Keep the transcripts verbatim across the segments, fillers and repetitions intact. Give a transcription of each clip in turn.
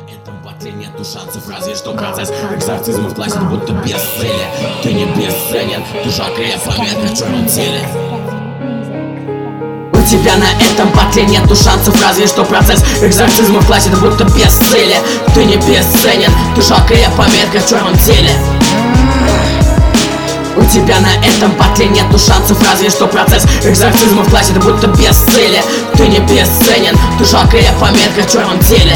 этом батле нету шансов, разве что процесс экзорцизма в классе будто без цели. Ты не бесценен, ты жаркая пометка в черном теле. У тебя на этом батле нету шансов, разве что процесс экзорцизма в классе будто без цели. Ты не бесценен, ты жаркая пометка в черном теле. У тебя на этом батле нету шансов, разве что процесс экзорцизма в классе будто без цели. Ты не бесценен, ты жаркая пометка в черном теле.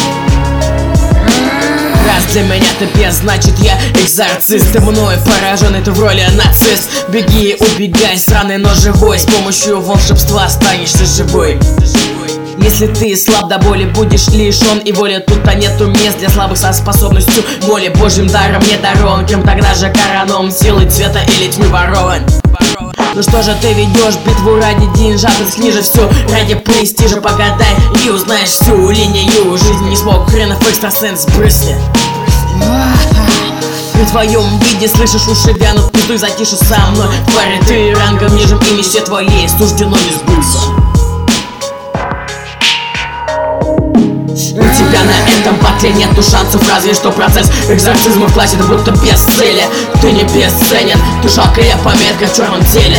Раз для меня ты без, значит я экзорцист. Ты мною поражен, ты в роли нацист. Беги, убегай, сраный, но живой. С помощью волшебства останешься живой. Если ты слаб до боли, будешь лишен и воли. Тут-то нету мест для слабых со способностью боли. Божьим даром не дарован, кем тогда же короном силы цвета или тьмы ворован. Ну что же ты ведешь битву ради деньжат, ниже все ради престижа. Погадай и узнаешь всю линию жизни. Не смог хренов экстрасенс, брысни. При твоем виде слышишь, уши вянут, пизду и затише со мной. Твари, ты рангом ниже и мечте твоей суждено не сбыться. У тебя на этом батле нету шансов, разве что процесс экзорцизма в классе будто без цели. Ты не бесценен, ты жаркая пометка в черном теле.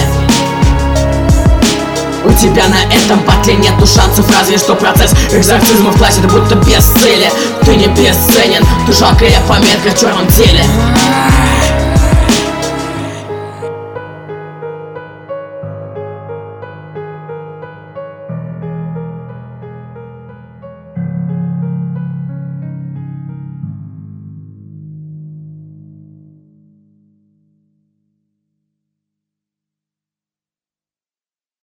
У тебя на этом батле нету шансов, разве что процесс экзорцизма в классе будто без цели. Ты не бесценен, ты жаркая пометка в черном теле.